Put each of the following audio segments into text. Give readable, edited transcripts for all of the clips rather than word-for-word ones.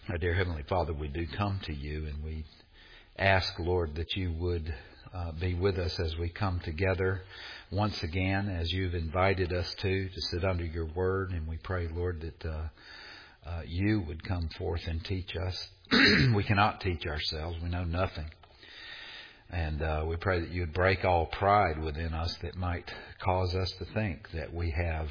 Our dear Heavenly Father, we do come to you and we ask, Lord, that you would be with us as we come together once again, as you've invited us to sit under your word. And we pray, Lord, that you would come forth and teach us. We cannot teach ourselves. We know nothing. And we pray that you would break all pride within us that might cause us to think that we have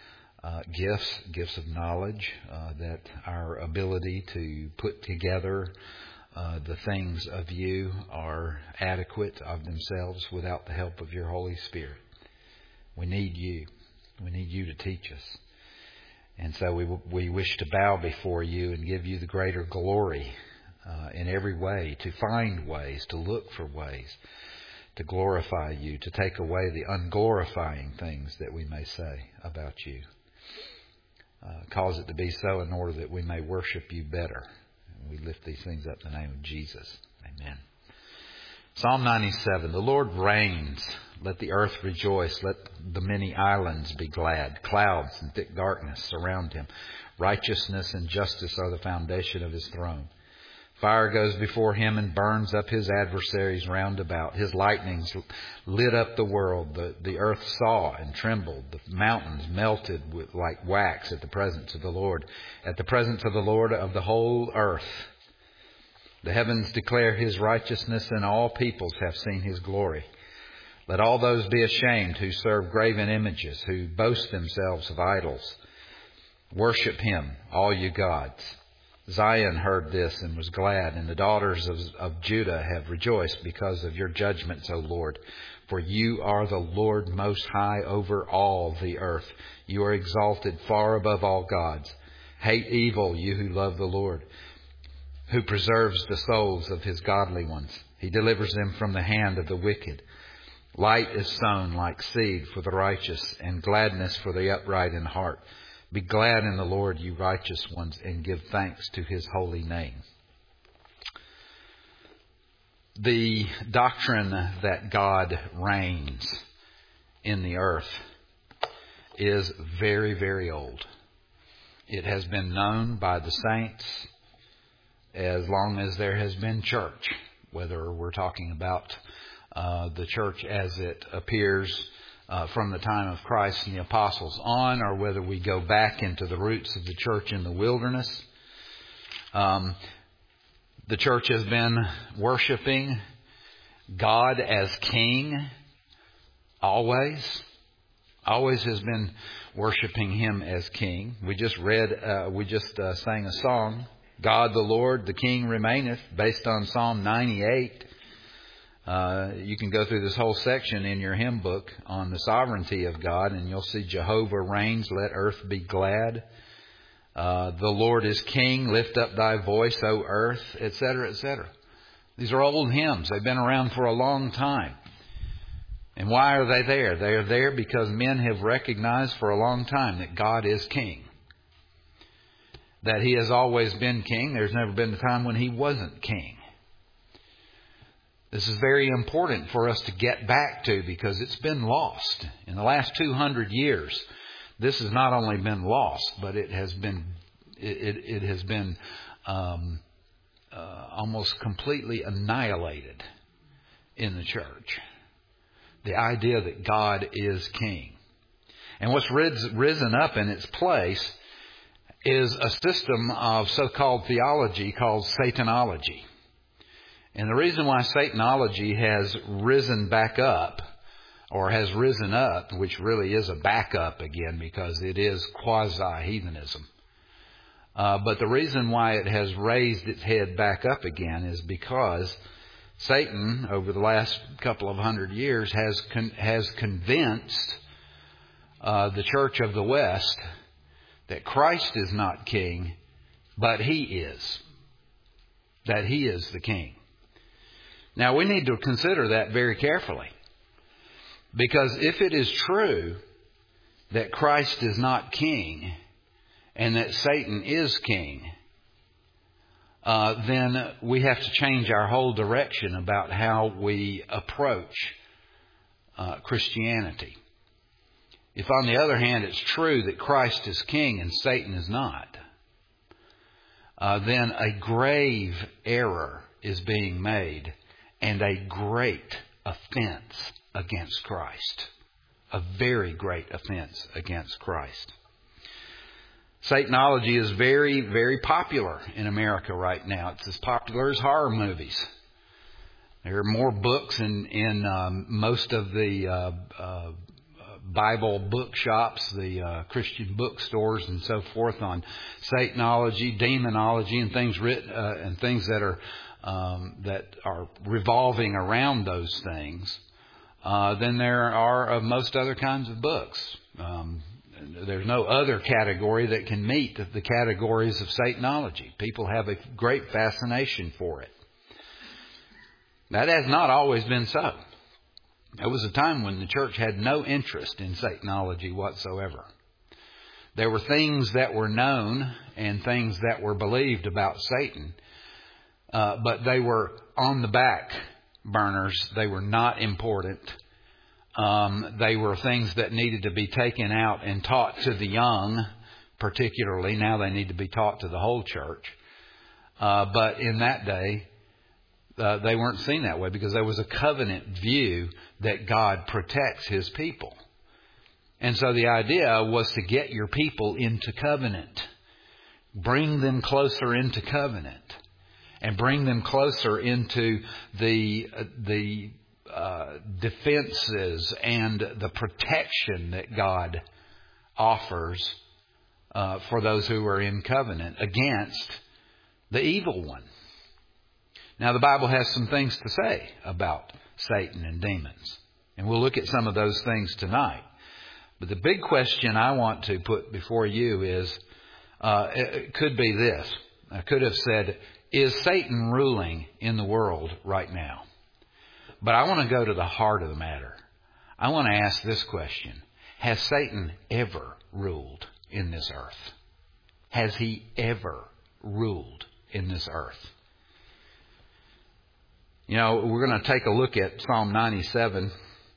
gifts of knowledge, that our ability to put together the things of you are adequate of themselves without the help of your Holy Spirit. We need you. We need you to teach us. And so we wish to bow before you and give you the greater glory in every way, to find ways, to look for ways to glorify you, to take away the unglorifying things that we may say about you. Cause it to be so in order that we may worship you better. We lift these things up in the name of Jesus. Amen. Psalm 97. The Lord reigns. Let the earth rejoice. Let the many islands be glad. Clouds and thick darkness surround him. Righteousness and justice are the foundation of his throne. Fire goes before him and burns up his adversaries round about. His lightnings lit up the world. The earth saw and trembled. The mountains melted like wax at the presence of the Lord. At the presence of the Lord of the whole earth. The heavens declare his righteousness, and all peoples have seen his glory. Let all those be ashamed who serve graven images, who boast themselves of idols. Worship him, all you gods. Zion heard this and was glad, and the daughters of Judah have rejoiced because of your judgments, O Lord. For you are the Lord most high over all the earth. You are exalted far above all gods. Hate evil, you who love the Lord, who preserves the souls of his godly ones. He delivers them from the hand of the wicked. Light is sown like seed for the righteous, and gladness for the upright in heart. Be glad in the Lord, you righteous ones, and give thanks to his holy name. The doctrine that God reigns in the earth is very, very old. It has been known by the saints as long as there has been church, whether we're talking about the church as it appears from the time of Christ and the apostles on, or whether we go back into the roots of the church in the wilderness. The church has been worshiping God as King always has been worshiping him as King. We just sang a song, God the Lord, the King reigneth, based on Psalm 98. You can go through this whole section in your hymn book on the sovereignty of God, and you'll see Jehovah reigns, let earth be glad. The Lord is King, lift up thy voice, O earth, etc., etc. These are old hymns. They've been around for a long time. And why are they there? They are there because men have recognized for a long time that God is King. That he has always been King. There's never been a time when he wasn't King. This is very important for us to get back to because it's been lost. In the last 200 years, this has not only been lost, but it has been almost completely annihilated in the church. The idea that God is King. And what's risen up in its place is a system of so-called theology called Satanology. And the reason why Satanology has risen back up, or has risen up, which really is a backup again because it is quasi-heathenism. But the reason why it has raised its head back up again is because Satan, over the last couple of hundred years, has convinced the Church of the West that Christ is not King, but he is. That he is the King. Now, we need to consider that very carefully. Because if it is true that Christ is not King and that Satan is King, then we have to change our whole direction about how we approach Christianity. If, on the other hand, it's true that Christ is King and Satan is not, then a grave error is being made and a great offense against Christ. A very great offense against Christ. Satanology is very, very popular in America right now. It's as popular as horror movies. There are more books in most of the Bible bookshops, the Christian bookstores, and so forth on Satanology, demonology, and things written and things that are revolving around those things than there are of most other kinds of books. There's no other category that can meet the categories of Satanology. People have a great fascination for it. That has not always been so. There was a time when the church had no interest in Satanology whatsoever. There were things that were known and things that were believed about Satan, but they were on the back burners. They were not important. They were things that needed to be taken out and taught to the young, particularly. Now they need to be taught to the whole church. But in that day, they weren't seen that way because there was a covenant view that God protects His people. And so the idea was to get your people into covenant. Bring them closer into covenant. And bring them closer into the defenses and the protection that God offers for those who are in covenant against the evil one. Now, the Bible has some things to say about Satan and demons, and we'll look at some of those things tonight. But the big question I want to put before you is, it could be this. I could have said, is Satan ruling in the world right now? But I want to go to the heart of the matter. I want to ask this question. Has Satan ever ruled in this earth? Has he ever ruled in this earth? You know, we're going to take a look at Psalm 97.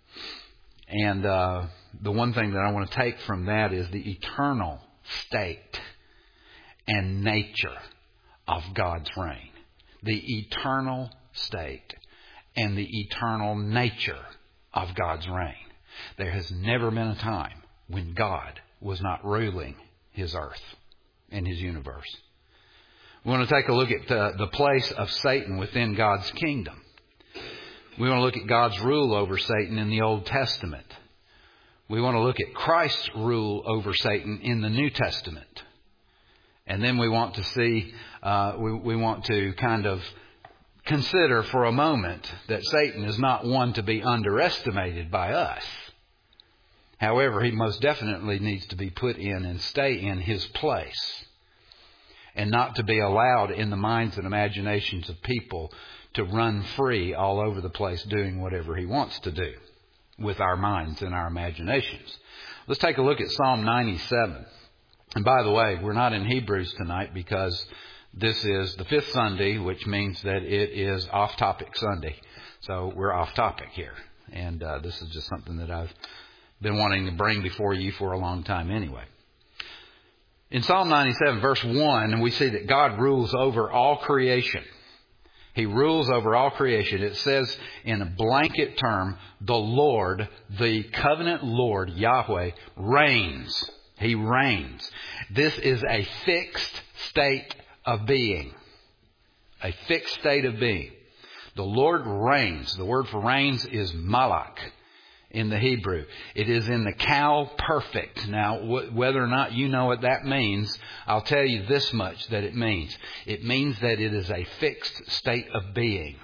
And the one thing that I want to take from that is the eternal state and nature of God's reign. The eternal state and the eternal nature of God's reign. There has never been a time when God was not ruling His earth and His universe. We want to take a look at the place of Satan within God's kingdom. We want to look at God's rule over Satan in the Old Testament. We want to look at Christ's rule over Satan in the New Testament. And then we want to see, we want to kind of consider for a moment that Satan is not one to be underestimated by us. However, he most definitely needs to be put in and stay in his place, and not to be allowed in the minds and imaginations of people to run free all over the place doing whatever he wants to do with our minds and our imaginations. Let's take a look at Psalm 97. And by the way, we're not in Hebrews tonight because this is the fifth Sunday, which means that it is off-topic Sunday. So we're off-topic here. And this is just something that I've been wanting to bring before you for a long time anyway. In Psalm 97, verse 1, we see that God rules over all creation. He rules over all creation. It says in a blanket term, the Lord, the covenant Lord, Yahweh, reigns. He reigns. This is a fixed state of being. A fixed state of being. The Lord reigns. The word for reigns is malak in the Hebrew. It is in the Cal perfect. Now, whether or not you know what that means, I'll tell you this much that it means. It means that it is a fixed state of being.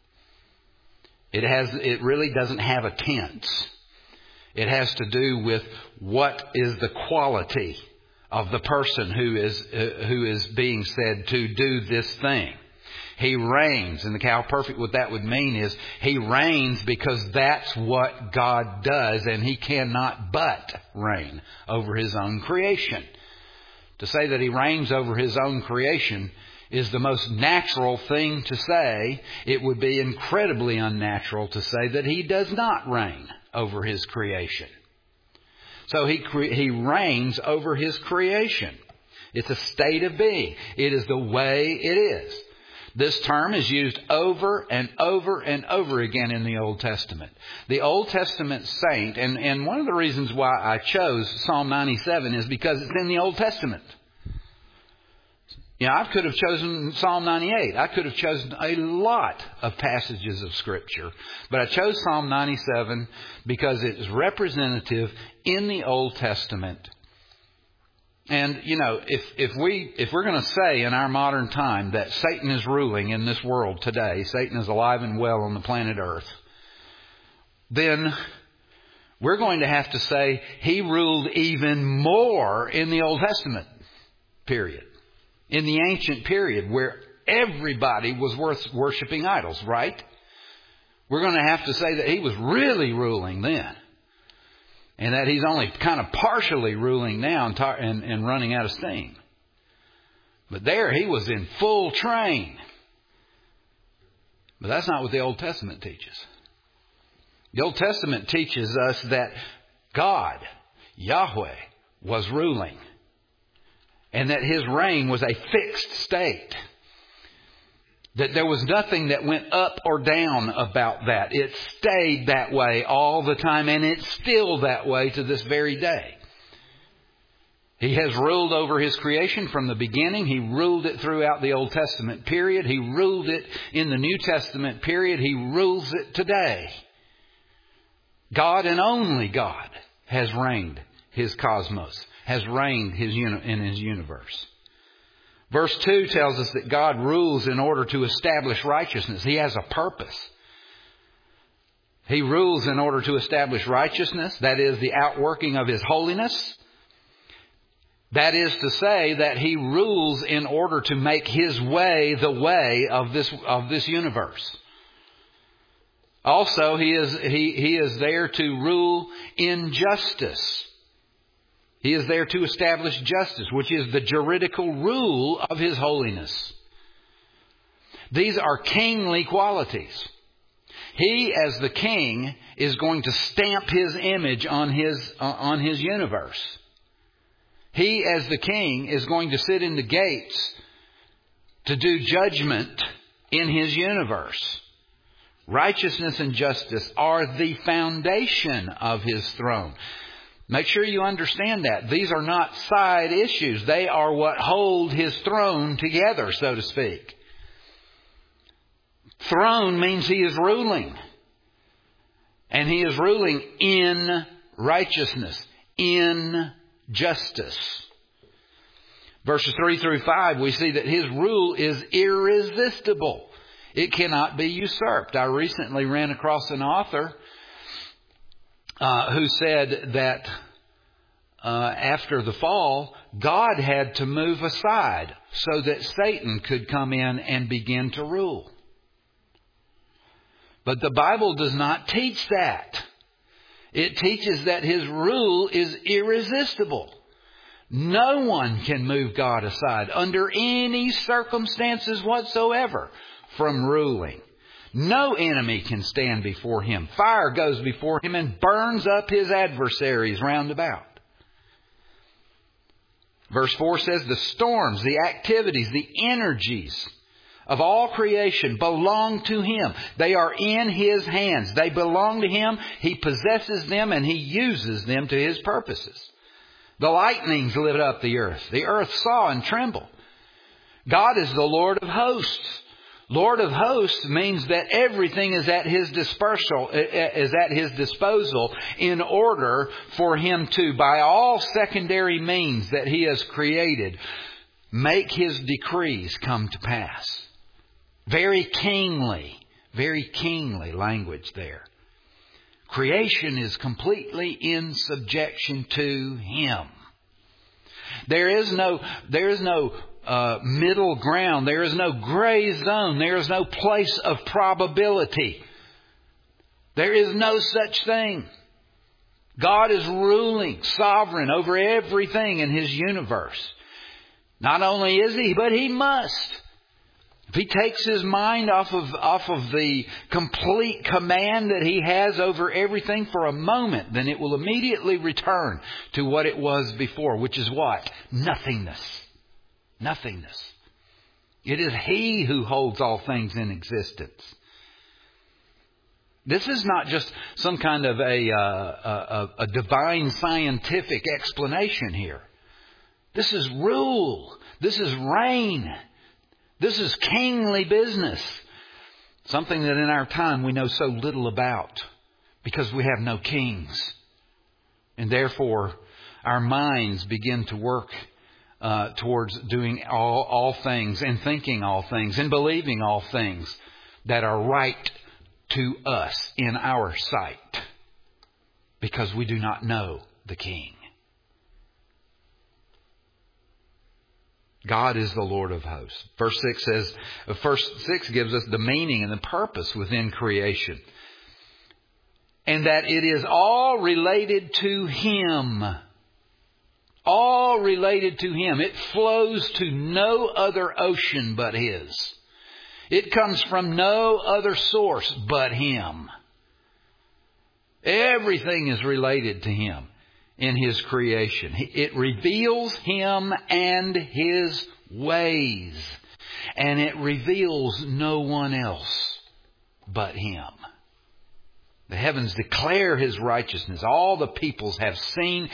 It really doesn't have a tense. It has to do with what is the quality of the person who is being said to do this thing. He reigns. In the Cal Perfect, what that would mean is He reigns because that's what God does, and He cannot but reign over His own creation. To say that He reigns over His own creation is the most natural thing to say. It would be incredibly unnatural to say that He does not reign over His creation. So He reigns over His creation. It's a state of being. It is the way it is. This term is used over and over and over again in the Old Testament. The Old Testament saint, and one of the reasons why I chose Psalm 97 is because it's in the Old Testament. You know, I could have chosen Psalm 98. I could have chosen a lot of passages of Scripture. But I chose Psalm 97 because it is representative in the Old Testament. And, you know, if we're going to say in our modern time that Satan is ruling in this world today, Satan is alive and well on the planet Earth, then we're going to have to say he ruled even more in the Old Testament period. In the ancient period where everybody was worshiping idols, right? We're going to have to say that he was really ruling then. And that he's only kind of partially ruling now and running out of steam. But there he was in full train. But that's not what the Old Testament teaches. The Old Testament teaches us that God, Yahweh, was ruling. And that his reign was a fixed state. That there was nothing that went up or down about that. It stayed that way all the time, and it's still that way to this very day. He has ruled over his creation from the beginning. He ruled it throughout the Old Testament period. He ruled it in the New Testament period. He rules it today. God and only God has reigned his cosmos, has reigned in his universe. Verse 2 tells us that God rules in order to establish righteousness. He has a purpose. He rules in order to establish righteousness. That is the outworking of his holiness. That is to say that he rules in order to make his way the way of this universe. Also, he is there to rule in justice. He is there to establish justice, which is the juridical rule of his holiness. These are kingly qualities. He, as the king, is going to stamp his image on his universe. He, as the king, is going to sit in the gates to do judgment in his universe. Righteousness and justice are the foundation of his throne. Make sure you understand that. These are not side issues. They are what hold his throne together, so to speak. Throne means he is ruling. And he is ruling in righteousness, in justice. Verses 3 through 5, we see that his rule is irresistible. It cannot be usurped. I recently ran across an author who said that after the fall, God had to move aside so that Satan could come in and begin to rule. But the Bible does not teach that. It teaches that his rule is irresistible. No one can move God aside under any circumstances whatsoever from ruling. No enemy can stand before him. Fire goes before him and burns up his adversaries round about. Verse 4 says, the storms, the activities, the energies of all creation belong to him. They are in his hands. They belong to him. He possesses them and he uses them to his purposes. The lightnings lit up the earth. The earth saw and trembled. God is the Lord of hosts. Lord of hosts means that everything is at his dispersal, is at his disposal in order for him to, by all secondary means that he has created, make his decrees come to pass. Very kingly language there. Creation is completely in subjection to him. There is no middle ground. There is no gray zone. There is no place of probability. There is no such thing. God is ruling, sovereign over everything in his universe. Not only is he, but he must. If he takes his mind off of the complete command that he has over everything for a moment, then it will immediately return to what it was before, which is what? Nothingness. Nothingness. It is He who holds all things in existence. This is not just some kind of a divine scientific explanation here. This is rule. This is reign. This is kingly business. Something that in our time we know so little about because we have no kings. And therefore, our minds begin to work towards doing all things and thinking all things and believing all things that are right to us in our sight because we do not know the King. God is the Lord of hosts. Verse 6 gives us the meaning and the purpose within creation. And that it is all related to Him. All related to Him. It flows to no other ocean but His. It comes from no other source but Him. Everything is related to Him in His creation. It reveals Him and His ways. And it reveals no one else but Him. The heavens declare His righteousness. All the peoples have seen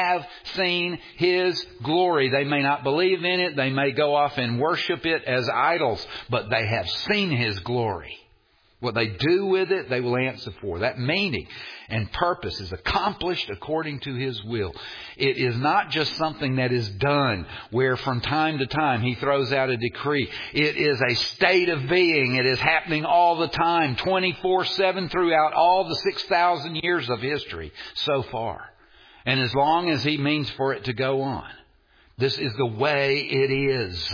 His glory. They may not believe in it. They may go off and worship it as idols. But they have seen His glory. What they do with it, they will answer for. That meaning and purpose is accomplished according to His will. It is not just something that is done where from time to time He throws out a decree. It is a state of being. It is happening all the time, 24/7 throughout all the 6,000 years of history so far. And as long as He means for it to go on. This is the way it is.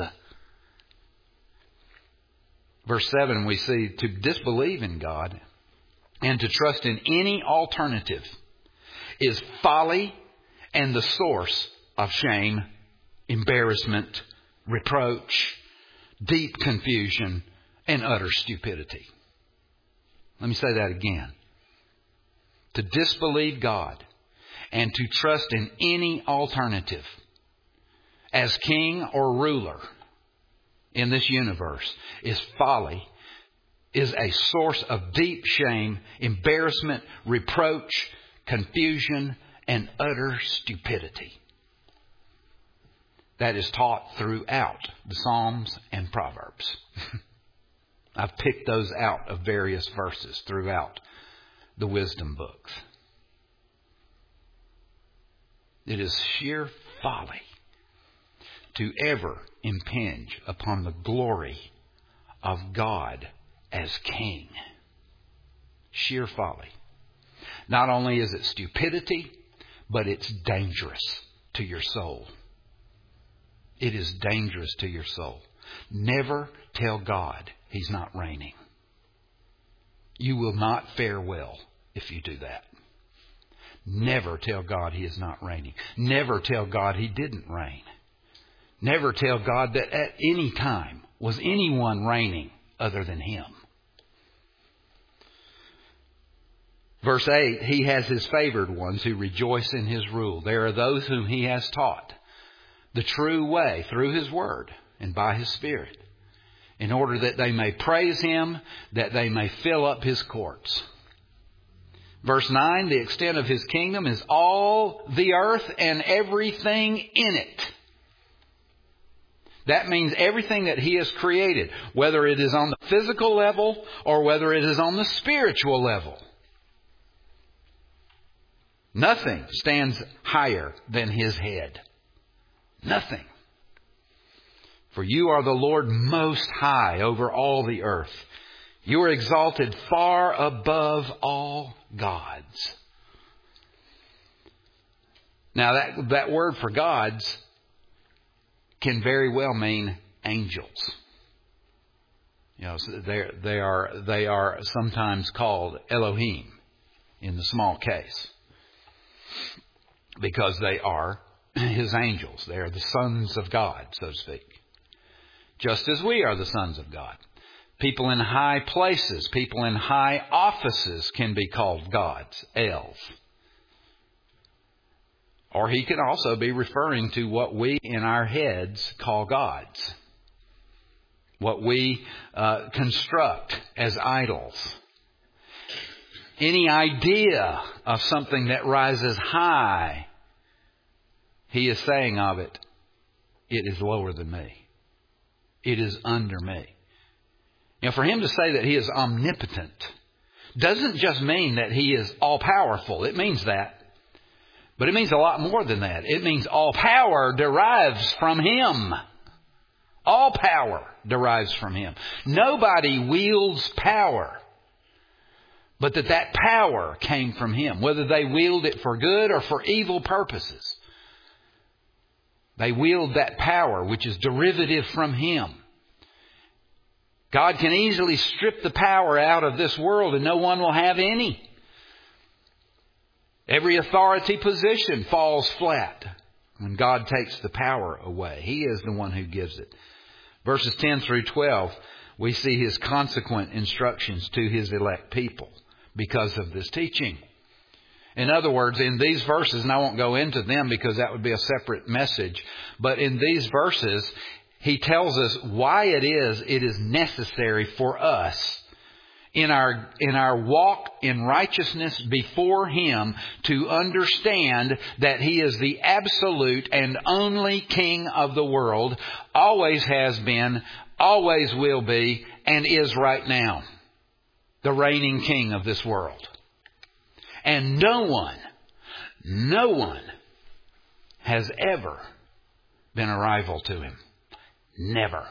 Verse 7, we see to disbelieve in God and to trust in any alternative is folly and the source of shame, embarrassment, reproach, deep confusion, and utter stupidity. Let me say that again. To disbelieve God and to trust in any alternative as king or ruler in this universe is folly, is a source of deep shame, embarrassment, reproach, confusion, and utter stupidity. That is taught throughout the Psalms and Proverbs. I've picked those out of various verses throughout the wisdom books. It is sheer folly to ever impinge upon the glory of God as King. Sheer folly. Not only is it stupidity, but it's dangerous to your soul. It is dangerous to your soul. Never tell God He's not reigning. You will not fare well if you do that. Never tell God He is not reigning. Never tell God He didn't reign. Never tell God that at any time was anyone reigning other than Him. Verse 8, He has His favored ones who rejoice in His rule. There are those whom He has taught the true way through His Word and by His Spirit, in order that they may praise Him, that they may fill up His courts. Verse 9, the extent of His kingdom is all the earth and everything in it. That means everything that He has created, whether it is on the physical level or whether it is on the spiritual level. Nothing stands higher than His head. Nothing. For You are the Lord most high over all the earth. You are exalted far above all gods. Now that word for gods can very well mean angels. You know, so they are sometimes called Elohim in the small case, because they are His angels. They are the sons of God, so to speak. Just as we are the sons of God. People in high places, people in high offices can be called gods, Els. Or he can also be referring to what we in our heads call gods. What we construct as idols. Any idea of something that rises high, he is saying of it, it is lower than me. It is under me. You know, for him to say that he is omnipotent doesn't just mean that he is all-powerful. It means that. But it means a lot more than that. It means all power derives from him. All power derives from him. Nobody wields power, but that power came from him, whether they wield it for good or for evil purposes. They wield that power, which is derivative from him. God can easily strip the power out of this world and no one will have any. Every authority position falls flat when God takes the power away. He is the one who gives it. Verses 10 through 12, we see his consequent instructions to his elect people because of this teaching. In other words, in these verses, and I won't go into them because that would be a separate message, but in these verses, he tells us why it is necessary for us in our walk in righteousness before him to understand that he is the absolute and only King of the world, always has been, always will be, and is right now. The reigning King of this world. And no one has ever been a rival to him. Never.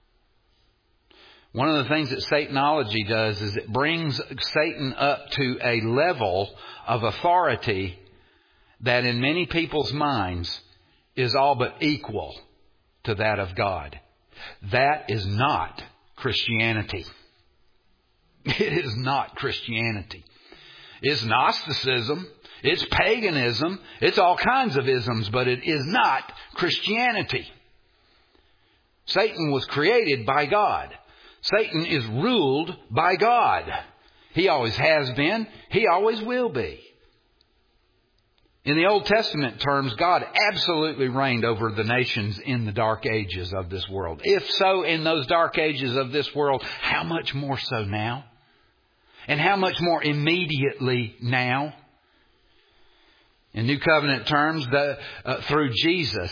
One of the things that Satanology does is it brings Satan up to a level of authority that in many people's minds is all but equal to that of God. That is not Christianity. It is not Christianity. It's Gnosticism. It's paganism. It's all kinds of isms, but it is not Christianity. Satan was created by God. Satan is ruled by God. He always has been. He always will be. In the Old Testament terms, God absolutely reigned over the nations in the dark ages of this world. If so, in those dark ages of this world, how much more so now? And how much more immediately now? In New Covenant terms, through Jesus,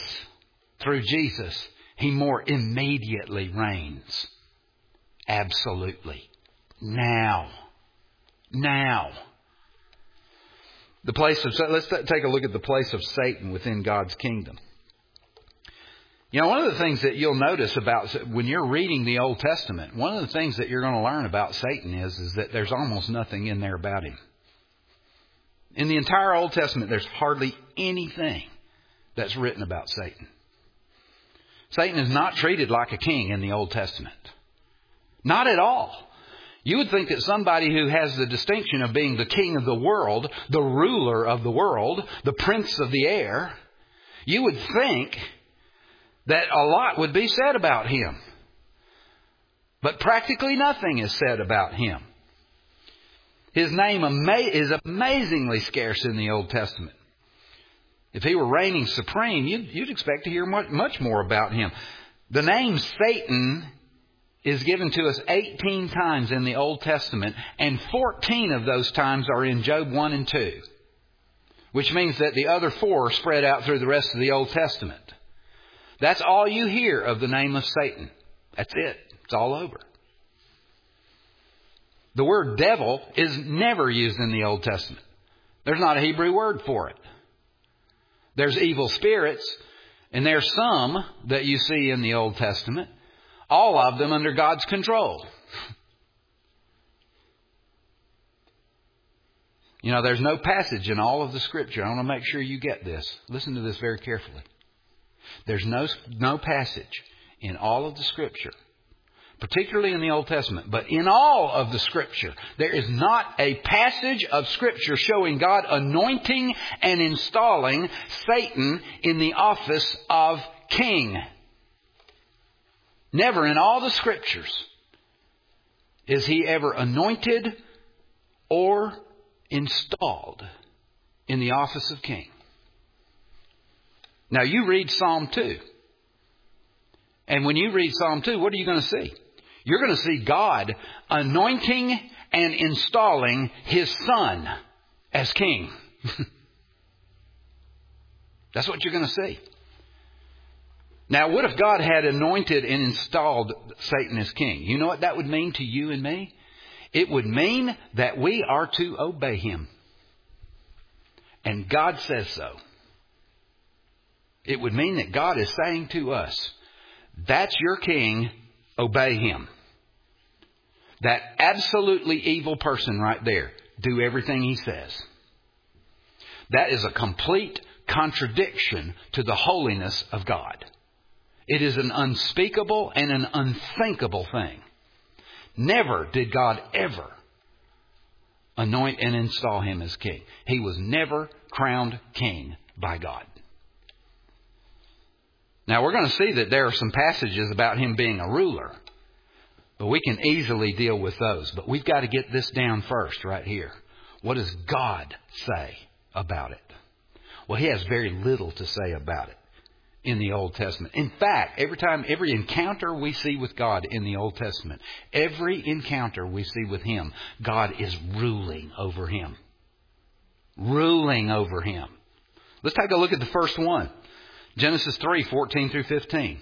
he more immediately reigns. Absolutely. Now. Let's take a look at the place of Satan within God's kingdom. You know, one of the things that you'll notice about when you're reading the Old Testament, one of the things that you're going to learn about Satan is that there's almost nothing in there about him. In the entire Old Testament, there's hardly anything that's written about Satan. Satan is not treated like a king in the Old Testament. Not at all. You would think that somebody who has the distinction of being the king of the world, the ruler of the world, the prince of the air, you would think that a lot would be said about him. But practically nothing is said about him. His name is amazingly scarce in the Old Testament. If he were reigning supreme, you'd expect to hear much more about him. The name Satan is given to us 18 times in the Old Testament, and 14 of those times are in Job 1 and 2, which means that the other 4 are spread out through the rest of the Old Testament. That's all you hear of the name of Satan. That's it. It's all over. The word devil is never used in the Old Testament. There's not a Hebrew word for it. There's evil spirits, and there's some that you see in the Old Testament, all of them under God's control. You know, there's no passage in all of the Scripture. I want to make sure you get this. Listen to this very carefully. There's no passage in all of the Scripture, particularly in the Old Testament, but in all of the Scripture, there is not a passage of Scripture showing God anointing and installing Satan in the office of king. Never in all the Scriptures is he ever anointed or installed in the office of king. Now you read Psalm 2. And when you read Psalm 2, what are you going to see? You're going to see God anointing and installing His Son as king. That's what you're going to see. Now, what if God had anointed and installed Satan as king? You know what that would mean to you and me? It would mean that we are to obey him. And God says so. It would mean that God is saying to us, that's your king, obey him. That absolutely evil person right there, do everything he says. That is a complete contradiction to the holiness of God. It is an unspeakable and an unthinkable thing. Never did God ever anoint and install him as king. He was never crowned king by God. Now we're going to see that there are some passages about him being a ruler. But we can easily deal with those. But we've got to get this down first right here. What does God say about it? Well, he has very little to say about it in the Old Testament. In fact, every encounter we see with God in the Old Testament, every encounter we see with him, God is ruling over him. Ruling over him. Let's take a look at the first one. Genesis 3:14 through 15.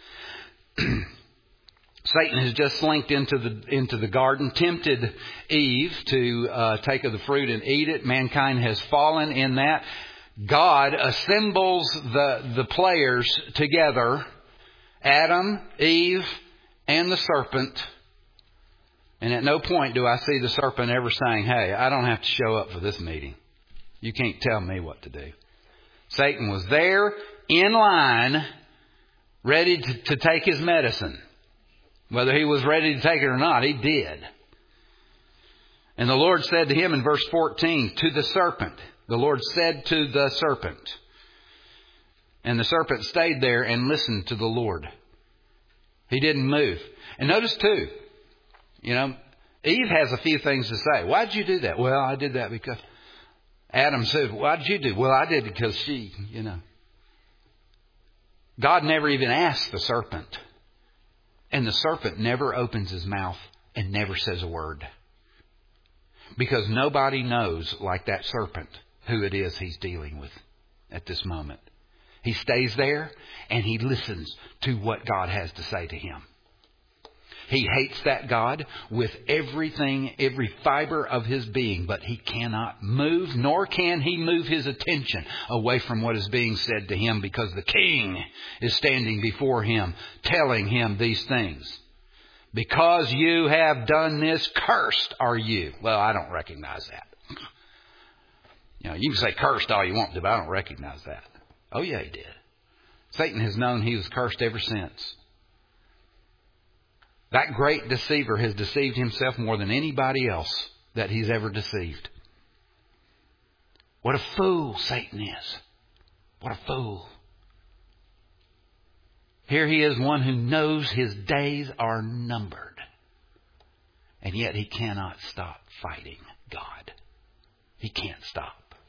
Satan has just slinked into the garden, tempted Eve to take of the fruit and eat it. Mankind has fallen in that. God assembles the players together, Adam, Eve, and the serpent. And at no point do I see the serpent ever saying, hey, I don't have to show up for this meeting. You can't tell me what to do. Satan was there in line, ready to take his medicine. Whether he was ready to take it or not, he did. And the Lord said to him in verse 14, to the serpent, the Lord said to the serpent. And the serpent stayed there and listened to the Lord. He didn't move. And notice too, Eve has a few things to say. Why did you do that? Well, I did that because Adam said, why did you do? Well, I did it because she, God never even asked the serpent. And the serpent never opens his mouth and never says a word. Because nobody knows like that serpent who it is he's dealing with at this moment. He stays there and he listens to what God has to say to him. He hates that God with everything, every fiber of his being, but he cannot move, nor can he move his attention away from what is being said to him, because the king is standing before him, telling him these things. Because you have done this, cursed are you. Well, I don't recognize that. You can say cursed all you want to, but I don't recognize that. Oh, yeah, he did. Satan has known he was cursed ever since. That great deceiver has deceived himself more than anybody else that he's ever deceived. What a fool Satan is. What a fool. Here he is, one who knows his days are numbered. And yet he cannot stop fighting God. He can't stop.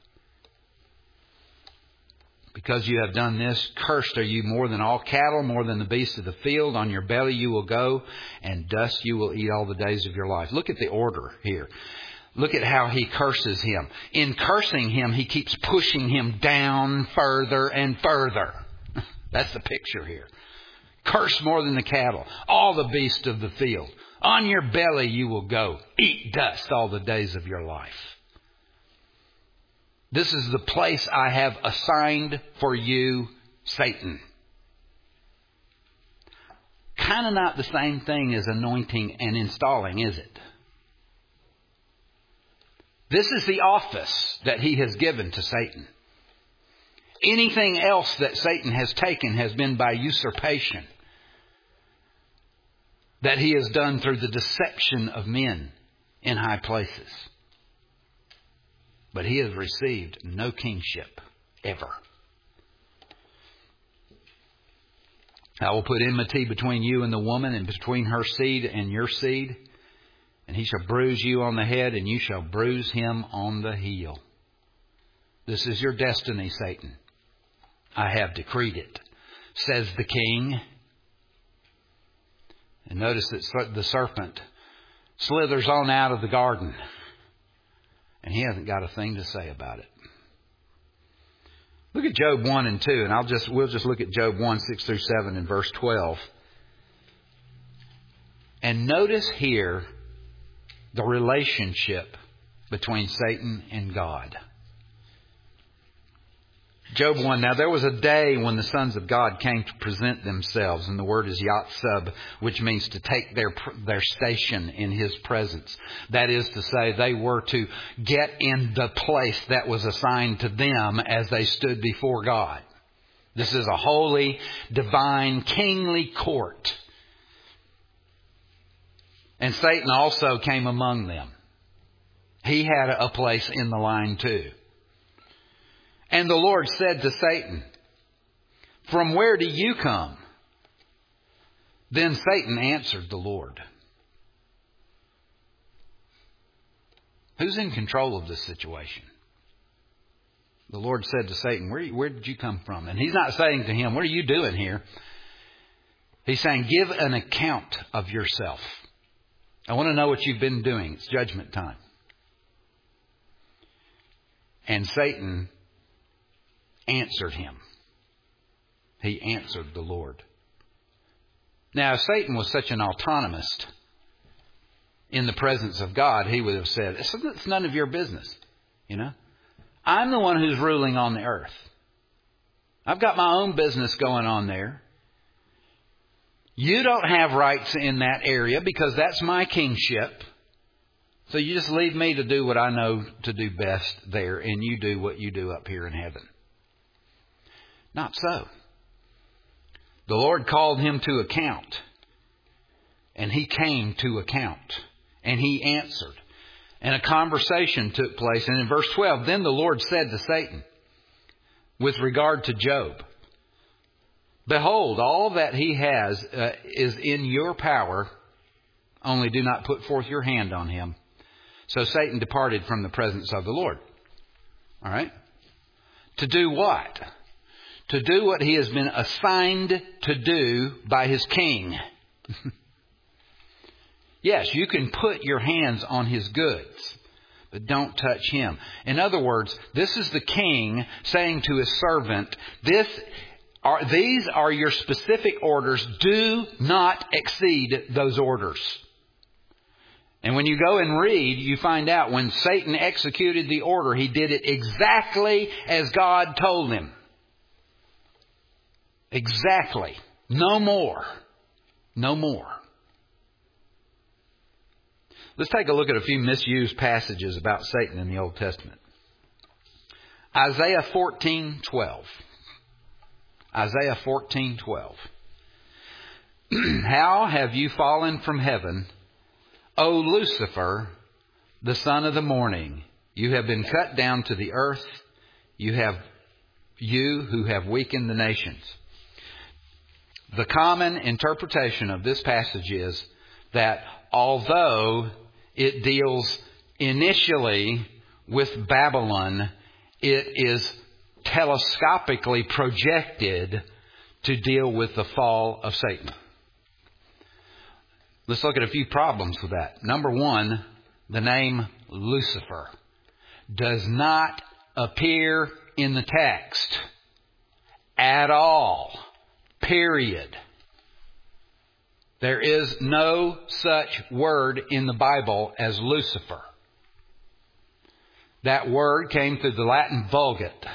Because you have done this, cursed are you more than all cattle, more than the beasts of the field. On your belly you will go, and dust you will eat all the days of your life. Look at the order here. Look at how he curses him. In cursing him, he keeps pushing him down further and further. That's the picture here. Curse more than the cattle, all the beasts of the field. On your belly you will go, eat dust all the days of your life. This is the place I have assigned for you, Satan. Kind of not the same thing as anointing and installing, is it? This is the office that he has given to Satan. Anything else that Satan has taken has been by usurpation. That he has done through the deception of men in high places. But he has received no kingship ever. I will put enmity between you and the woman, and between her seed and your seed. And he shall bruise you on the head, and you shall bruise him on the heel. This is your destiny, Satan. I have decreed it, says the king. And notice that the serpent slithers on out of the garden. And he hasn't got a thing to say about it. Look at Job 1 and 2. And we'll just look at Job 1, 6 through 7 and verse 12. And notice here the relationship between Satan and God. Job 1, now there was a day when the sons of God came to present themselves, and the word is yatsub, which means to take their station in His presence. That is to say, they were to get in the place that was assigned to them as they stood before God. This is a holy, divine, kingly court. And Satan also came among them. He had a place in the line too. And the Lord said to Satan, "From where do you come?" Then Satan answered the Lord. Who's in control of this situation? The Lord said to Satan, where did you come from? And He's not saying to him, "What are you doing here?" He's saying, "Give an account of yourself. I want to know what you've been doing. It's judgment time." And Satan answered him. He answered the Lord. Now, if Satan was such an autonomist in the presence of God, he would have said, "It's none of your business. You know, I'm the one who's ruling on the earth. I've got my own business going on there. You don't have rights in that area because that's my kingship. So you just leave me to do what I know to do best there, and you do what you do up here in heaven." Not so. The Lord called him to account. And he came to account. And he answered. And a conversation took place. And in verse 12, then the Lord said to Satan, with regard to Job, "Behold, all that he has is in your power. Only do not put forth your hand on him." So Satan departed from the presence of the Lord. All right? To do what? To do what he has been assigned to do by his king. Yes, you can put your hands on his goods, but don't touch him. In other words, this is the king saying to his servant, these are your specific orders. Do not exceed those orders. And when you go and read, you find out when Satan executed the order, he did it exactly as God told him. Exactly. No more. No more. Let's take a look at a few misused passages about Satan in the Old Testament. Isaiah 14:12. Isaiah 14:12. "How have you fallen from heaven, O Lucifer, the son of the morning? You have been cut down to the earth, you who have weakened the nations." The common interpretation of this passage is that although it deals initially with Babylon, it is telescopically projected to deal with the fall of Satan. Let's look at a few problems with that. Number one, the name Lucifer does not appear in the text at all. Period. There is no such word in the Bible as Lucifer. That word came through the Latin Vulgate.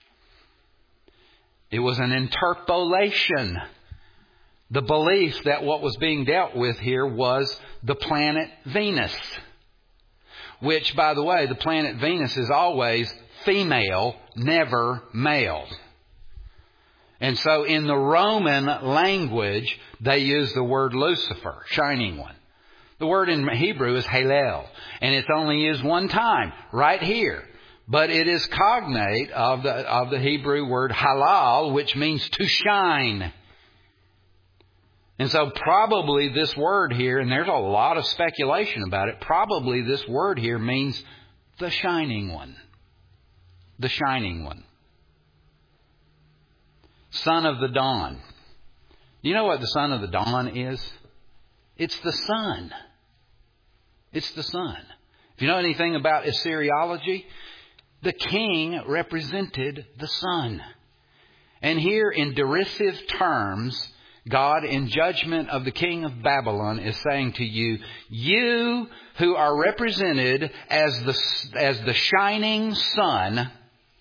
It was an interpolation. The belief that what was being dealt with here was the planet Venus. Which, by the way, the planet Venus is always female, never male. And so in the Roman language, they use the word Lucifer, shining one. The word in Hebrew is Halel, and it's only used one time, right here. But it is cognate of the Hebrew word halal, which means to shine. And so probably this word here, and there's a lot of speculation about it, probably this word here means the shining one. The shining one. Son of the dawn. Do you know what the son of the dawn is? It's the sun. It's the sun. If you know anything about Assyriology, the king represented the sun. And here in derisive terms, God, in judgment of the king of Babylon, is saying to you, you who are represented as the shining sun,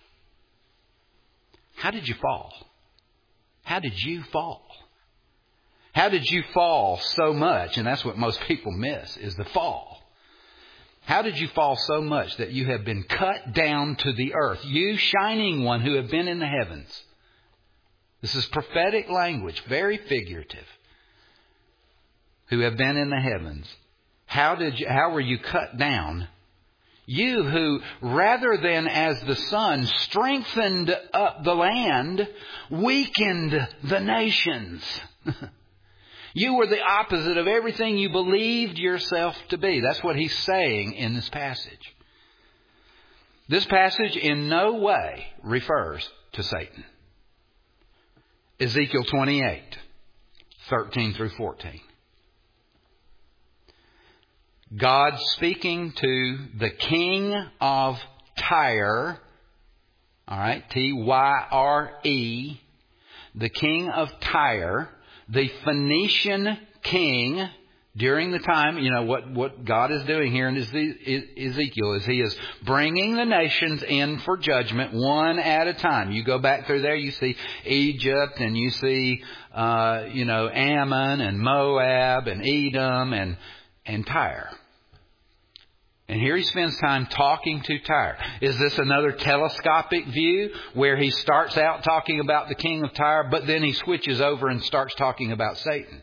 how did you fall? How did you fall? How did you fall so much? And that's what most people miss, is the fall. How did you fall so much that you have been cut down to the earth? You, shining one who have been in the heavens. This is prophetic language, very figurative. Who have been in the heavens. How were you cut down? You who, rather than as the sun strengthened up the land, weakened the nations. You were the opposite of everything you believed yourself to be. That's what he's saying in this passage. This passage in no way refers to Satan. Ezekiel 28, 13 through 14. God speaking to the king of Tyre, all right, Tyre, the king of Tyre, the Phoenician king during the time, what God is doing here in Ezekiel is he is bringing the nations in for judgment one at a time. You go back through there, you see Egypt and you see, Ammon and Moab and Edom and Tyre. And here he spends time talking to Tyre. Is this another telescopic view where he starts out talking about the king of Tyre, but then he switches over and starts talking about Satan?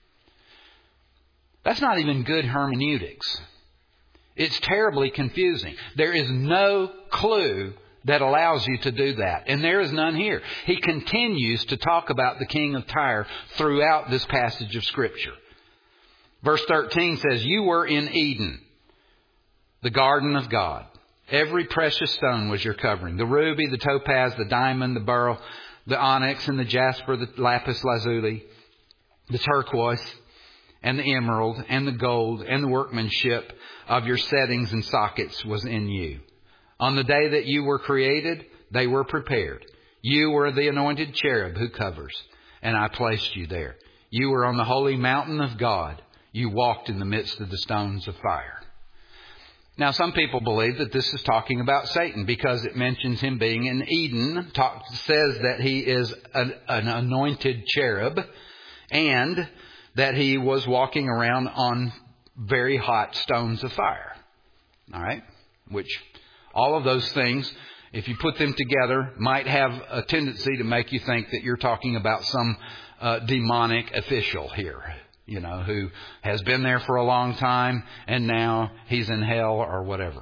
That's not even good hermeneutics. It's terribly confusing. There is no clue that allows you to do that. And there is none here. He continues to talk about the king of Tyre throughout this passage of Scripture. Verse 13 says, you were in Eden, the garden of God. Every precious stone was your covering. The ruby, the topaz, the diamond, the beryl, the onyx and the jasper, the lapis lazuli, the turquoise and the emerald and the gold and the workmanship of your settings and sockets was in you. On the day that you were created, they were prepared. You were the anointed cherub who covers, and I placed you there. You were on the holy mountain of God. You walked in the midst of the stones of fire. Now, some people believe that this is talking about Satan because it mentions him being in Eden, says that he is an anointed cherub, and that he was walking around on very hot stones of fire. All right? Which, all of those things, if you put them together, might have a tendency to make you think that you're talking about some demonic official here, who has been there for a long time and now he's in hell or whatever.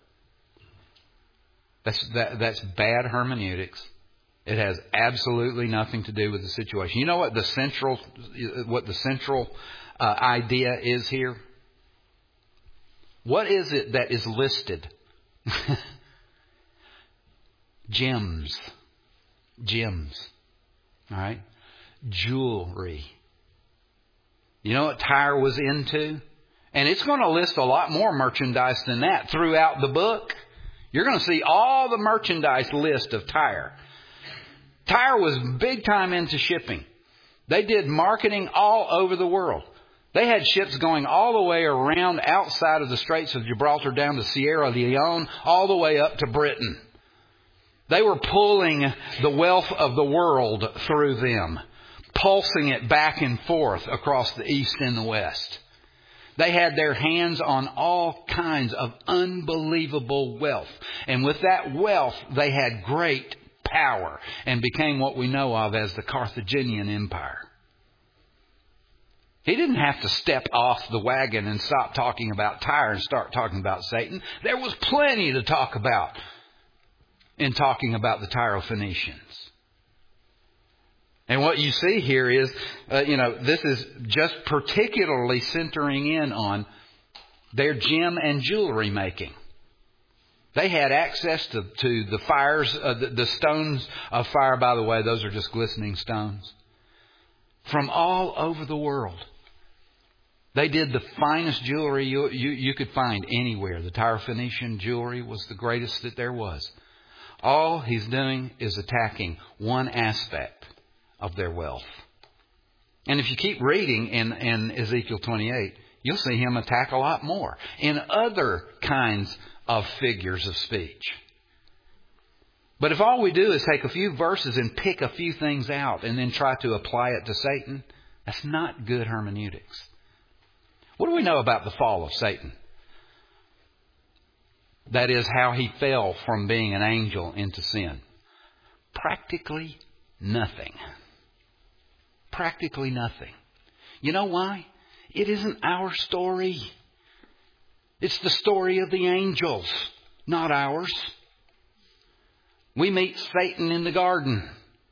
That's bad hermeneutics. It has absolutely nothing to do with the situation. You know what the central idea is here? What is it that is listed? Gems. All right? Jewelry. You know what Tyre was into? And it's going to list a lot more merchandise than that throughout the book. You're going to see all the merchandise list of Tyre. Tyre was big time into shipping. They did marketing all over the world. They had ships going all the way around outside of the Straits of Gibraltar down to Sierra Leone, all the way up to Britain. They were pulling the wealth of the world through them, pulsing it back and forth across the east and the west. They had their hands on all kinds of unbelievable wealth. And with that wealth, they had great power and became what we know of as the Carthaginian Empire. He didn't have to step off the wagon and stop talking about Tyre and start talking about Satan. There was plenty to talk about in talking about the Tyrophoenicians. And what you see here is, this is just particularly centering in on their gem and jewelry making. They had access to the fires, the stones of fire, by the way. Those are just glistening stones. From all over the world. They did the finest jewelry you could find anywhere. The Tyre Phoenician jewelry was the greatest that there was. All he's doing is attacking one aspect of their wealth. And if you keep reading in Ezekiel 28, you'll see him attack a lot more in other kinds of figures of speech. But if all we do is take a few verses and pick a few things out and then try to apply it to Satan, that's not good hermeneutics. What do we know about the fall of Satan? That is, how he fell from being an angel into sin. Practically nothing. Practically nothing. You know why? It isn't our story. It's the story of the angels, not ours. We meet Satan in the garden.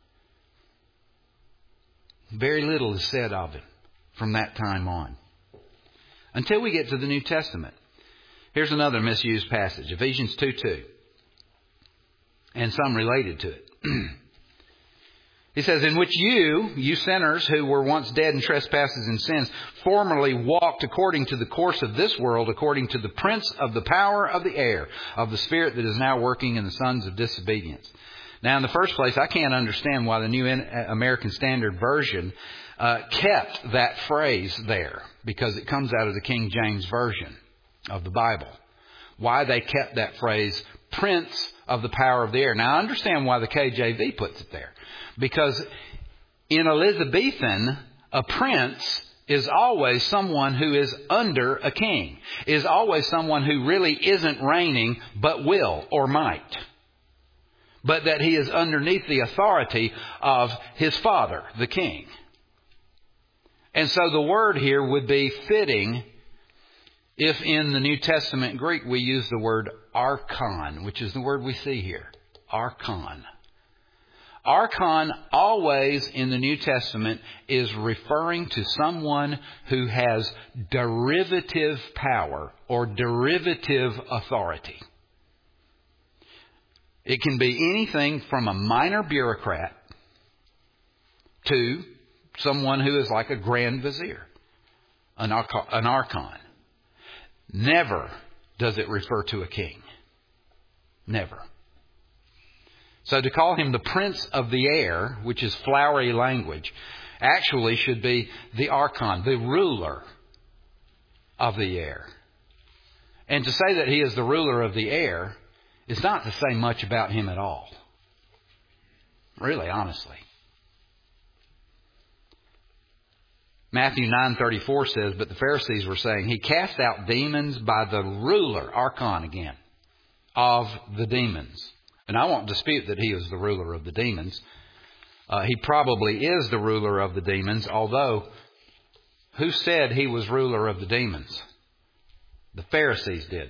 Very little is said of him from that time on. Until we get to the New Testament. Here's another misused passage, Ephesians 2:2. And some related to it. He says, in which you sinners who were once dead in trespasses and sins, formerly walked according to the course of this world, according to the prince of the power of the air, of the spirit that is now working in the sons of disobedience. Now, in the first place, I can't understand why the New American Standard Version kept that phrase there, because it comes out of the King James Version of the Bible. Why they kept that phrase, prince of the power of the air. Now, I understand why the KJV puts it there. Because in Elizabethan, a prince is always someone who is under a king. Is always someone who really isn't reigning, but will or might. But that he is underneath the authority of his father, the king. And so the word here would be fitting if in the New Testament Greek we use the word archon, which is the word we see here. Archon. Archon always in the New Testament is referring to someone who has derivative power or derivative authority. It can be anything from a minor bureaucrat to someone who is like a grand vizier, an archon. Never does it refer to a king. Never. So to call him the prince of the air, which is flowery language, actually should be the archon, the ruler of the air. And to say that he is the ruler of the air is not to say much about him at all. Really, honestly. Matthew 9:34 says, but the Pharisees were saying, he cast out demons by the ruler, archon again, of the demons. And I won't dispute that he is the ruler of the demons. He probably is the ruler of the demons, although who said he was ruler of the demons? The Pharisees did.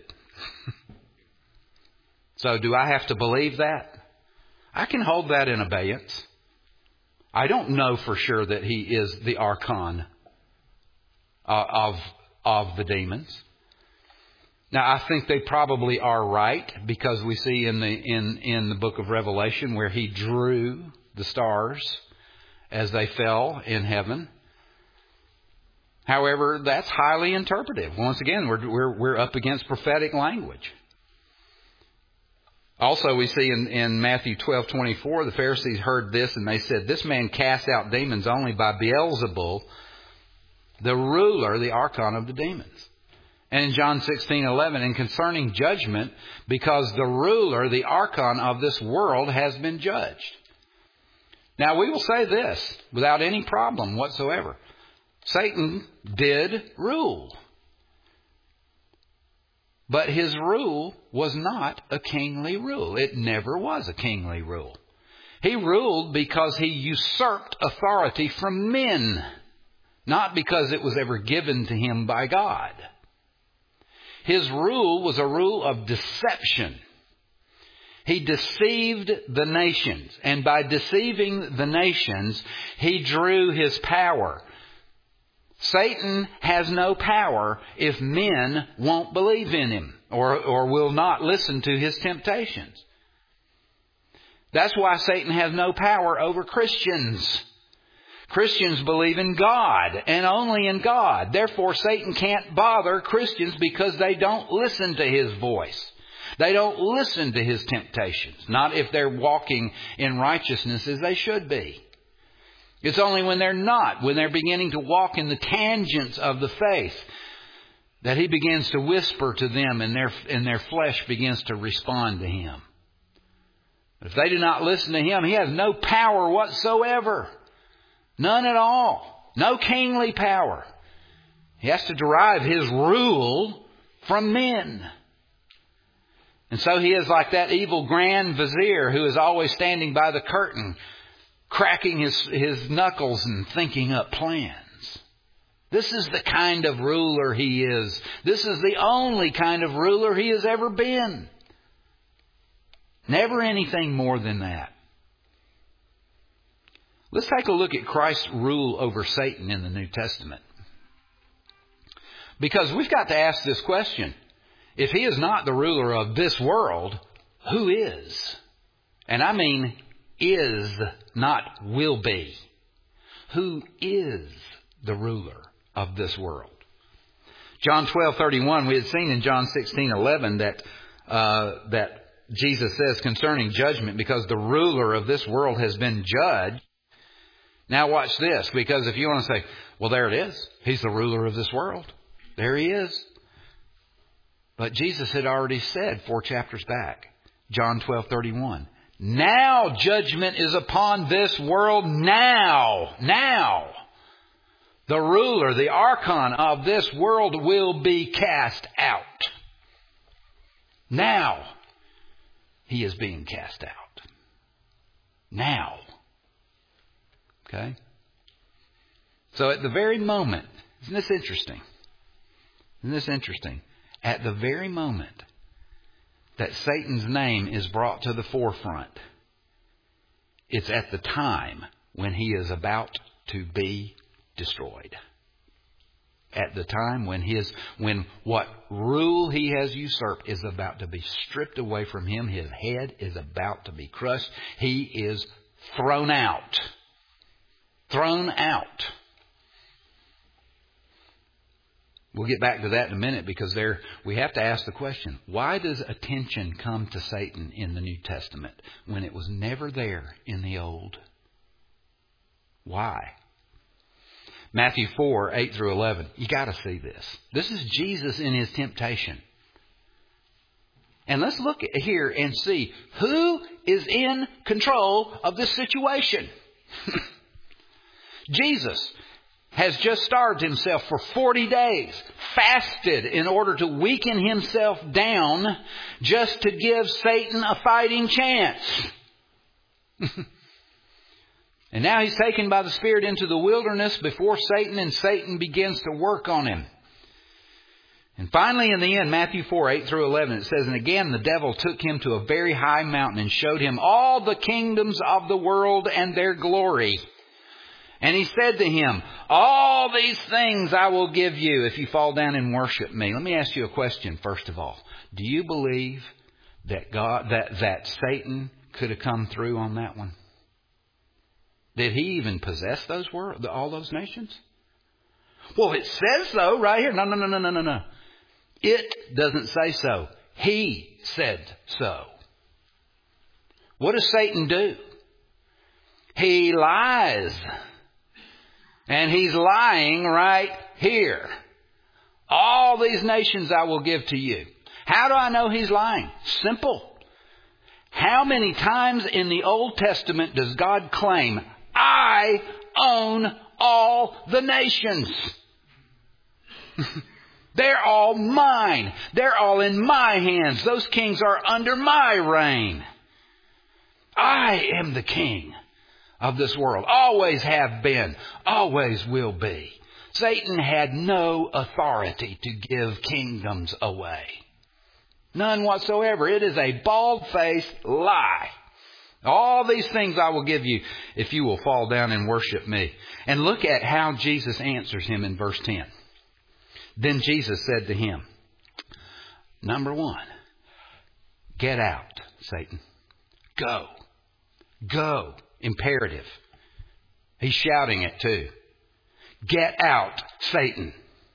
So do I have to believe that? I can hold that in abeyance. I don't know for sure that he is the archon of the demons. Now, I think they probably are right, because we see in the book of Revelation where he drew the stars as they fell in heaven. However, that's highly interpretive. Once again, we're up against prophetic language. Also, we see in Matthew 12:24, the Pharisees heard this and they said, this man casts out demons only by Beelzebul, the ruler, the archon of the demons. And in John 16:11, and concerning judgment, because the ruler, the archon of this world has been judged. Now, we will say this without any problem whatsoever. Satan did rule. But his rule was not a kingly rule. It never was a kingly rule. He ruled because he usurped authority from men, not because it was ever given to him by God. His rule was a rule of deception. He deceived the nations, and by deceiving the nations, he drew his power. Satan has no power if men won't believe in him or will not listen to his temptations. That's why Satan has no power over Christians. Christians believe in God and only in God. Therefore, Satan can't bother Christians because they don't listen to his voice. They don't listen to his temptations. Not if they're walking in righteousness as they should be. It's only when they're not, when they're beginning to walk in the tangents of the faith, that he begins to whisper to them and their flesh begins to respond to him. If they do not listen to him, he has no power whatsoever. None at all. No kingly power. He has to derive his rule from men. And so he is like that evil grand vizier who is always standing by the curtain, cracking his knuckles and thinking up plans. This is the kind of ruler he is. This is the only kind of ruler he has ever been. Never anything more than that. Let's take a look at Christ's rule over Satan in the New Testament. Because we've got to ask this question. If he is not the ruler of this world, who is? And I mean is, not will be. Who is the ruler of this world? John 12:31, we had seen in John 16:11 that Jesus says concerning judgment, because the ruler of this world has been judged. Now watch this, because if you want to say, well, there it is. He's the ruler of this world. There he is. But Jesus had already said 4 chapters back, John 12:31, now judgment is upon this world now. Now. The ruler, the archon of this world will be cast out. Now. He is being cast out. Now. Okay? So at the very moment, isn't this interesting? Isn't this interesting? At the very moment that Satan's name is brought to the forefront, it's at the time when he is about to be destroyed. At the time when what rule he has usurped is about to be stripped away from him, his head is about to be crushed. He is thrown out. Thrown out. We'll get back to that in a minute, because we have to ask the question, why does attention come to Satan in the New Testament when it was never there in the Old? Why? Matthew 4:8-11. You got to see this. This is Jesus in his temptation. And let's look here and see who is in control of this situation. Jesus has just starved himself for 40 days, fasted in order to weaken himself down just to give Satan a fighting chance. And now he's taken by the Spirit into the wilderness before Satan, and Satan begins to work on him. And finally, in the end, Matthew 4:8-11, it says, and again the devil took him to a very high mountain and showed him all the kingdoms of the world and their glory. And he said to him, all these things I will give you if you fall down and worship me. Let me ask you a question first of all. Do you believe that that Satan could have come through on that one? Did he even possess all those nations? Well, it says so right here. No. It doesn't say so. He said so. What does Satan do? He lies. And he's lying right here. All these nations I will give to you. How do I know he's lying? Simple. How many times in the Old Testament does God claim, I own all the nations? They're all mine. They're all in my hands. Those kings are under my reign. I am the king of this world. Always have been. Always will be. Satan had no authority to give kingdoms away. None whatsoever. It is a bald-faced lie All these things I will give you if you will fall down and worship me. And look at how Jesus answers him in verse 10. Then Jesus said to him, number one, get out, Satan. Go. Go. Imperative. He's shouting it too. Get out, Satan.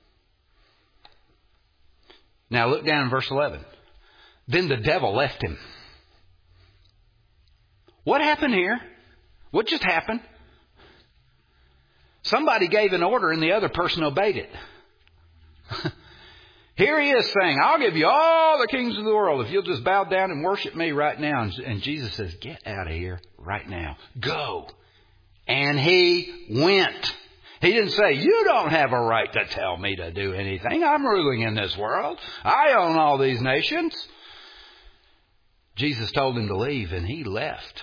Now look down in verse 11. Then the devil left him. What happened here? What just happened? Somebody gave an order and the other person obeyed it. Here he is saying, I'll give you all the kings of the world if you'll just bow down and worship me right now. And Jesus says, get out of here right now. Go. And he went. He didn't say, you don't have a right to tell me to do anything. I'm ruling in this world. I own all these nations. Jesus told him to leave and he left.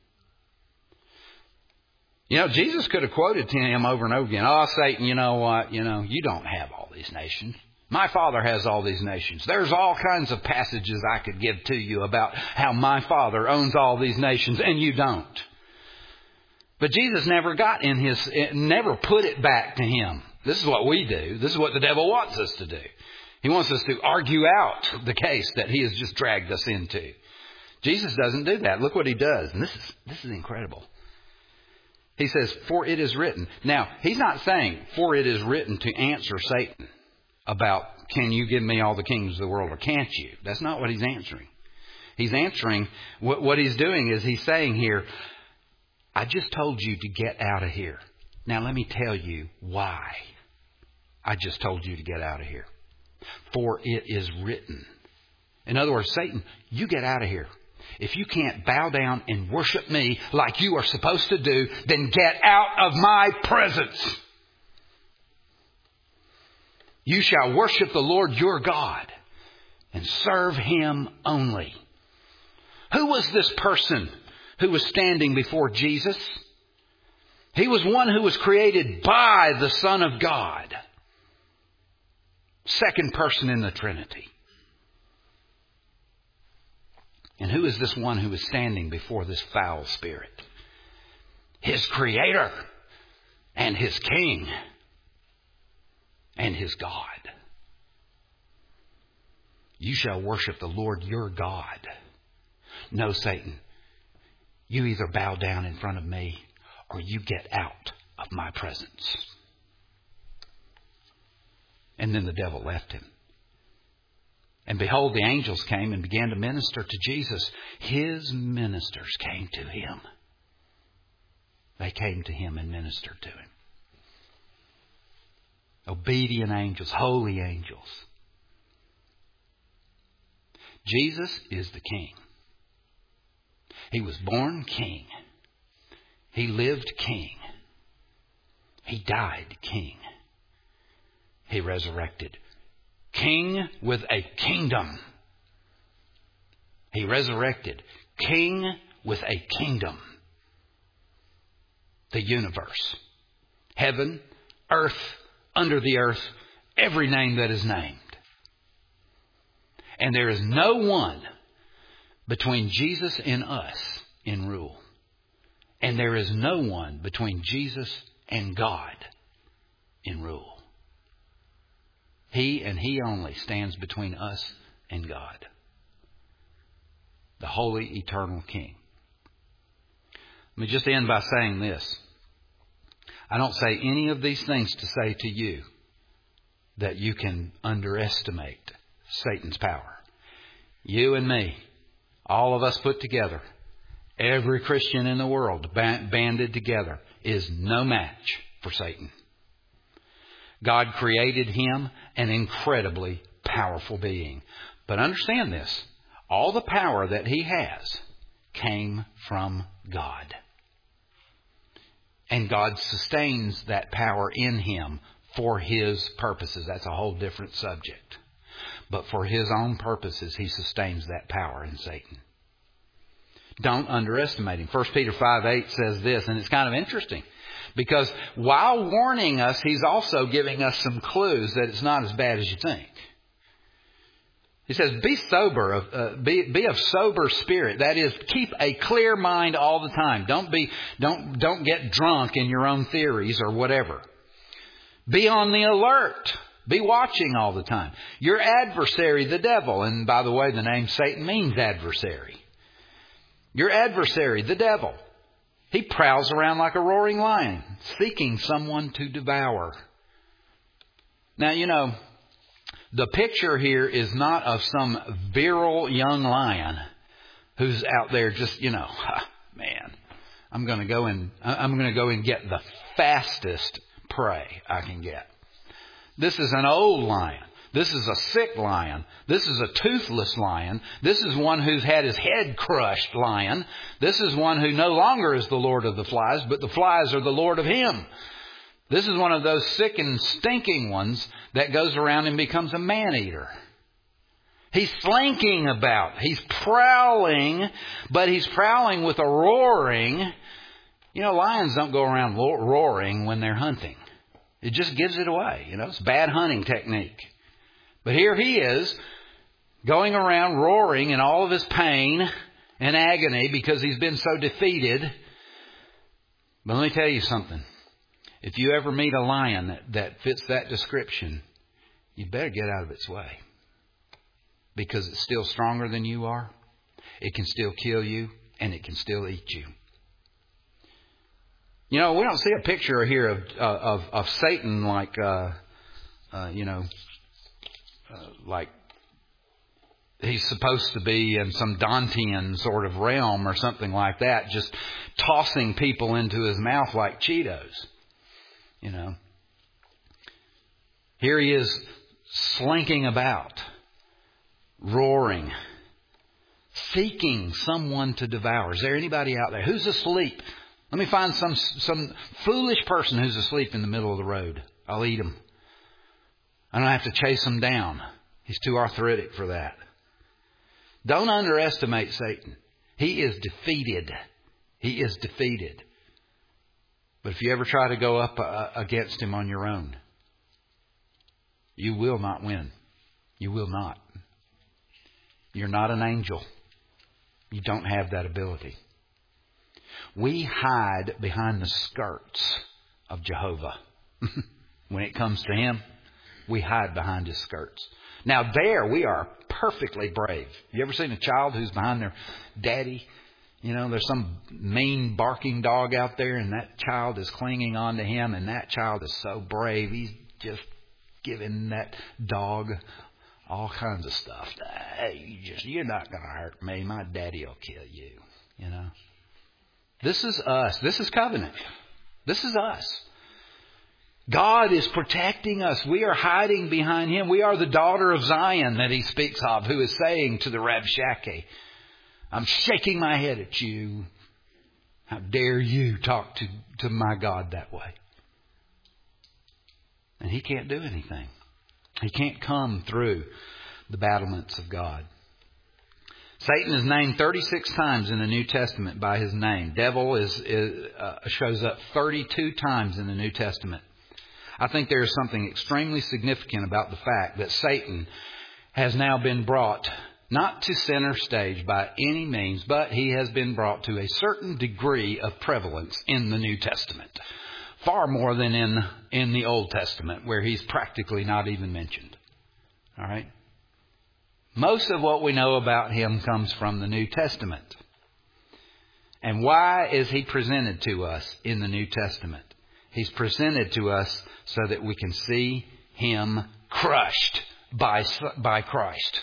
You know, Jesus could have quoted to him over and over again, oh, Satan, you know what? You don't have all these nations. My Father has all these nations. There's all kinds of passages I could give to you about how my Father owns all these nations and you don't. But Jesus never never put it back to him. This is what we do. This is what the devil wants us to do. He wants us to argue out the case that he has just dragged us into. Jesus doesn't do that. Look what he does. And this is incredible. He says, for it is written. Now, he's not saying, for it is written to answer Satan about, can you give me all the kingdoms of the world or can't you? That's not what he's answering. He's answering, what he's doing is he's saying here, I just told you to get out of here. Now let me tell you why I just told you to get out of here. For it is written. In other words, Satan, you get out of here. If you can't bow down and worship me like you are supposed to do, then get out of my presence. You shall worship the Lord your God and serve him only. Who was this person who was standing before Jesus? He was one who was created by the Son of God. Second person in the Trinity. And who is this one who is standing before this foul spirit? His Creator and his King and his God. You shall worship the Lord your God. No, Satan. You either bow down in front of me or you get out of my presence. And then the devil left him. And behold, the angels came and began to minister to Jesus. His ministers came to him. They came to him and ministered to him. Obedient angels, holy angels. Jesus is the King. He was born king. He lived king. He died king. He resurrected king with a kingdom. He resurrected king with a kingdom. The universe. Heaven, earth, under the earth, every name that is named. And there is no one between Jesus and us in rule. And there is no one between Jesus and God in rule. He and He only stands between us and God. The holy, eternal King. Let me just end by saying this. I don't say any of these things to say to you that you can underestimate Satan's power. You and me, all of us put together, every Christian in the world banded together, is no match for Satan. God created him an incredibly powerful being. But understand this, all the power that he has came from God. And God sustains that power in him for his purposes. That's a whole different subject. But for his own purposes, he sustains that power in Satan. Don't underestimate him. 1 Peter 5:8 says this, and it's kind of interesting. Because while warning us, he's also giving us some clues that it's not as bad as you think. He says, be sober, be of sober spirit. That is, keep a clear mind all the time. Don't get drunk in your own theories or whatever. Be on the alert. Be watching all the time. Your adversary, the devil, and by the way, the name Satan means adversary. Your adversary, the devil, he prowls around like a roaring lion, seeking someone to devour. Now, you know, the picture here is not of some virile young lion who's out there just, man, I'm going to go and get the fastest prey I can get. This is an old lion. This is a sick lion. This is a toothless lion. This is one who's had his head crushed lion. This is one who no longer is the Lord of the flies, but the flies are the Lord of him. This is one of those sick and stinking ones that goes around and becomes a man-eater. He's slinking about. He's prowling, but he's prowling with a roaring. You know, lions don't go around roaring when they're hunting. It just gives it away. You know, it's bad hunting technique. But here he is going around roaring in all of his pain and agony because he's been so defeated. But let me tell you something. If you ever meet a lion that fits that description, you better get out of its way. Because it's still stronger than you are. It can still kill you, and it can still eat you. You know, we don't see a picture here of Satan like he's supposed to be in some Dantean sort of realm or something like that, just tossing people into his mouth like Cheetos. You know, here he is slinking about, roaring, seeking someone to devour. Is there anybody out there who's asleep? Let me find some foolish person who's asleep in the middle of the road. I'll eat him. I don't have to chase him down. He's too arthritic for that. Don't underestimate Satan. He is defeated. He is defeated. But if you ever try to go up against him on your own, you will not win. You will not. You're not an angel. You don't have that ability. We hide behind the skirts of Jehovah. When it comes to him, we hide behind his skirts. Now there we are perfectly brave. You ever seen a child who's behind their daddy? You know, there's some mean barking dog out there and that child is clinging on to him, and that child is so brave. He's just giving that dog all kinds of stuff. Hey, you're not going to hurt me. My daddy will kill you. You know. This is us. This is covenant. This is us. God is protecting us. We are hiding behind him. We are the daughter of Zion that he speaks of, who is saying to the Rabshakeh, I'm shaking my head at you. How dare you talk to my God that way? And he can't do anything. He can't come through the battlements of God. Satan is named 36 times in the New Testament by his name. Devil shows up 32 times in the New Testament. I think there is something extremely significant about the fact that Satan has now been brought not to center stage by any means, but he has been brought to a certain degree of prevalence in the New Testament. Far more than in the Old Testament, where he's practically not even mentioned. All right? Most of what we know about him comes from the New Testament. And why is he presented to us in the New Testament? He's presented to us so that we can see him crushed by Christ.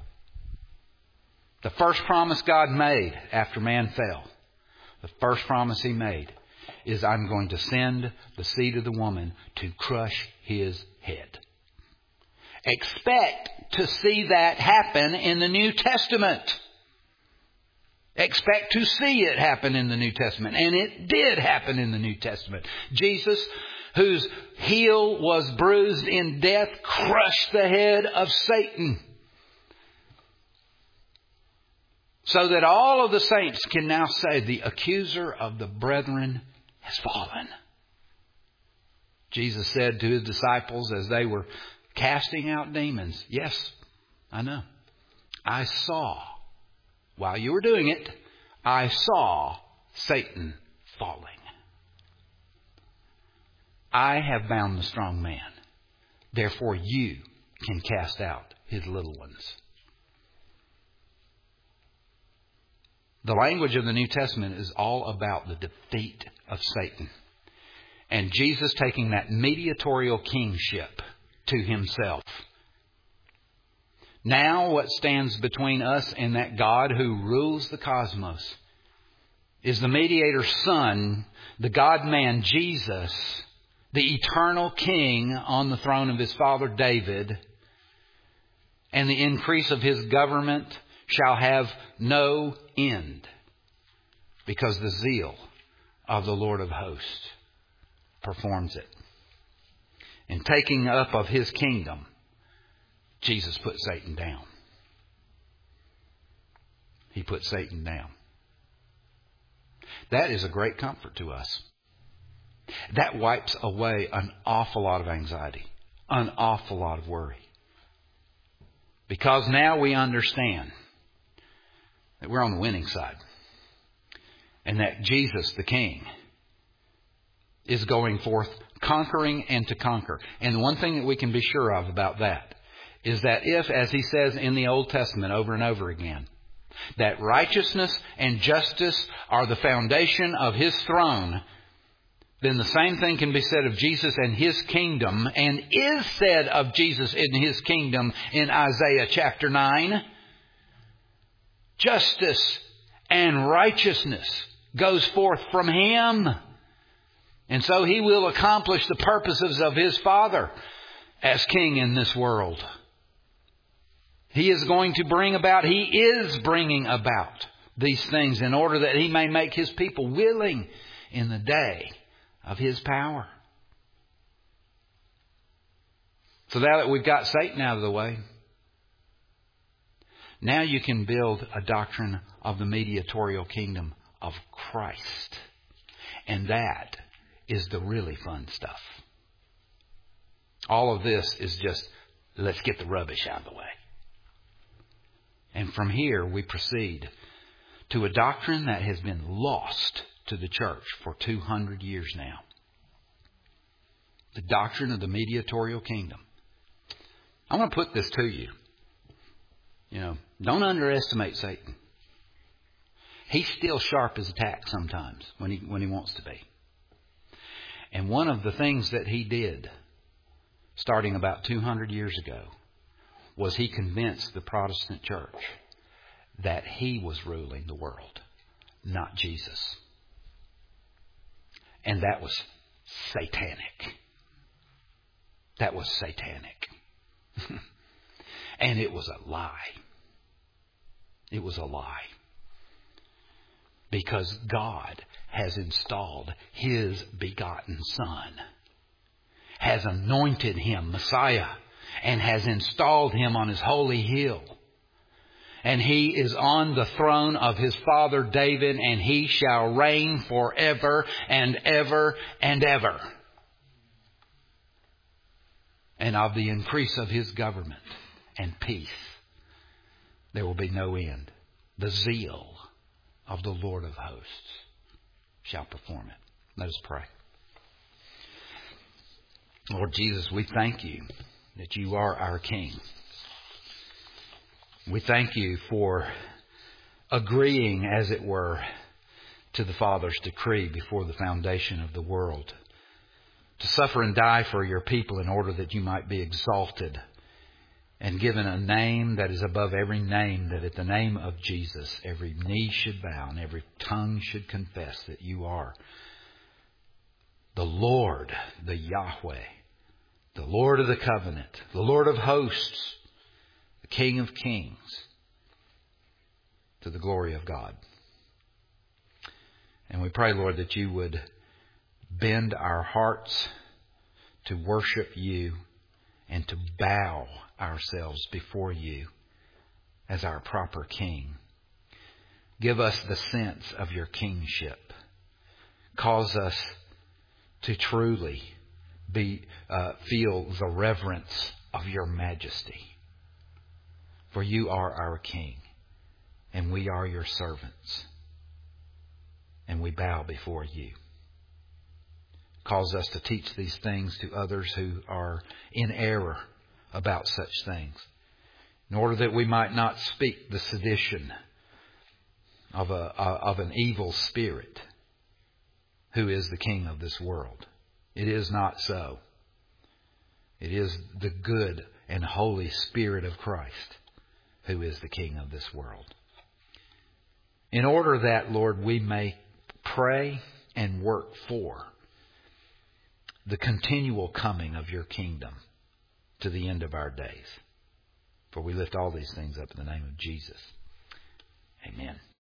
The first promise God made after man fell, the first promise he made is, I'm going to send the seed of the woman to crush his head. Expect to see that happen in the New Testament. Expect to see it happen in the New Testament. And it did happen in the New Testament. Jesus, whose heel was bruised in death, crushed the head of Satan. So that all of the saints can now say, the accuser of the brethren has fallen. Jesus said to his disciples as they were casting out demons, yes, I know. I saw, while you were doing it, I saw Satan falling. I have bound the strong man. Therefore you can cast out his little ones. The language of the New Testament is all about the defeat of Satan. And Jesus taking that mediatorial kingship to himself. Now what stands between us and that God who rules the cosmos is the mediator's Son, the God-man Jesus, the eternal King on the throne of his father David, and the increase of his government shall have no end, because the zeal of the Lord of hosts performs it. In taking up of his kingdom, Jesus put Satan down. He put Satan down. That is a great comfort to us. That wipes away an awful lot of anxiety, an awful lot of worry. Because now we understand that we're on the winning side. And that Jesus, the King, is going forth conquering and to conquer. And the one thing that we can be sure of about that is that if, as he says in the Old Testament over and over again, that righteousness and justice are the foundation of his throne, then the same thing can be said of Jesus and his kingdom, and is said of Jesus in his kingdom in Isaiah chapter 9. Justice and righteousness goes forth from him. And so he will accomplish the purposes of his Father as King in this world. He is going to bring about, he is bringing about these things in order that he may make his people willing in the day of his power. So now that we've got Satan out of the way, now you can build a doctrine of the mediatorial kingdom of Christ. And that is the really fun stuff. All of this is just, let's get the rubbish out of the way. And from here we proceed to a doctrine that has been lost to the church for 200 years now. The doctrine of the mediatorial kingdom. I want to put this to you. Don't underestimate Satan. He's still sharp as a tack sometimes when he wants to be. And one of the things that he did, starting about 200 years ago, was he convinced the Protestant church that he was ruling the world, not Jesus. And that was satanic. That was satanic. And it was a lie. It was a lie. Because God has installed his begotten Son, has anointed him Messiah, and has installed him on his holy hill. And he is on the throne of his father David, and he shall reign forever and ever and ever. And of the increase of his government and peace, there will be no end. The zeal of the Lord of hosts shall perform it. Let us pray. Lord Jesus, we thank you that you are our King. We thank you for agreeing, as it were, to the Father's decree before the foundation of the world, to suffer and die for your people in order that you might be exalted and given a name that is above every name, that at the name of Jesus every knee should bow and every tongue should confess that you are the Lord, the Yahweh, the Lord of the covenant, the Lord of hosts, the King of kings, to the glory of God. And we pray, Lord, that you would bend our hearts to worship you and to bow ourselves before you as our proper King. Give us the sense of your kingship. Cause us to truly feel the reverence of your majesty. For you are our King, and we are your servants, and we bow before you. Cause us to teach these things to others who are in error about such things, in order that we might not speak the sedition of an evil spirit who is the king of this world. It is not so. It is the good and holy Spirit of Christ who is the king of this world. In order that, Lord, we may pray and work for the continual coming of your kingdom to the end of our days. For we lift all these things up in the name of Jesus. Amen.